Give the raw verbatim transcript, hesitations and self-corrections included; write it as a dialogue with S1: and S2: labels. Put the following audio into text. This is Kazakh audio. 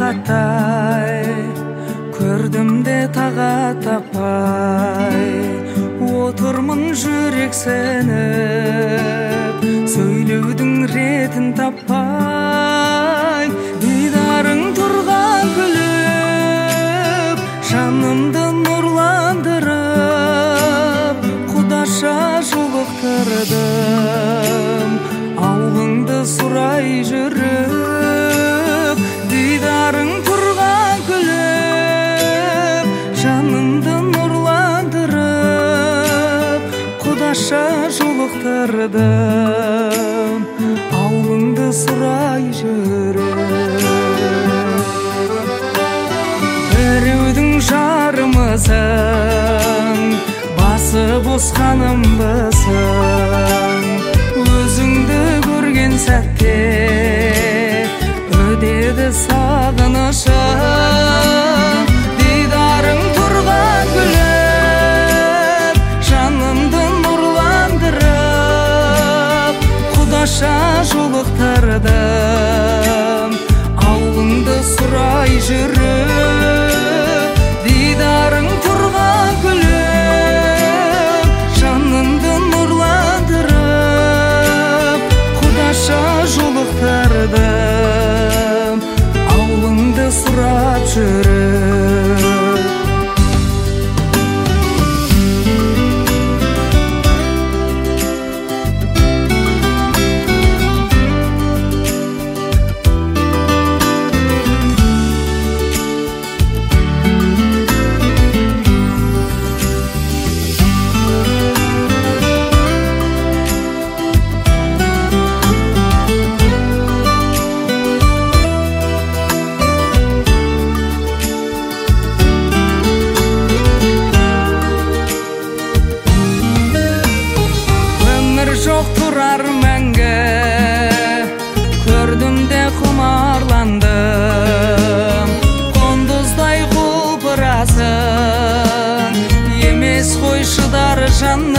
S1: тағаттай, көрдім де таға таппай, отырмын жүрексініп, сөйлеудің ретін таппай. Дидарың тұрған күліп, жанымды нұрландырып, құдаша жолықтырдым, ауылыңды сұрай жүріп. Дидарың тұрған күліп, жанымды нұрландырып, құдаша жолықтырдым, ауылыңды сұрай жүріп. Біреудің жарымысың, басы босқанымбысың, өзіңді көрген сәтте өдеді сағынышым. Дидарың тұрған күліп, жанымды нұрландырып, құдаша жолықтырдым, ауылыңды сұрай жүріп. Дидарың тұрған күліп, жанымды нұрландырып, құдаша жолықтырдым, ауылыңды сұрап жүріп. Жоқ тұрар мәңгі, көрдім де құмарландым, құндыздай құлпырасың, емес қой шыдар жаным.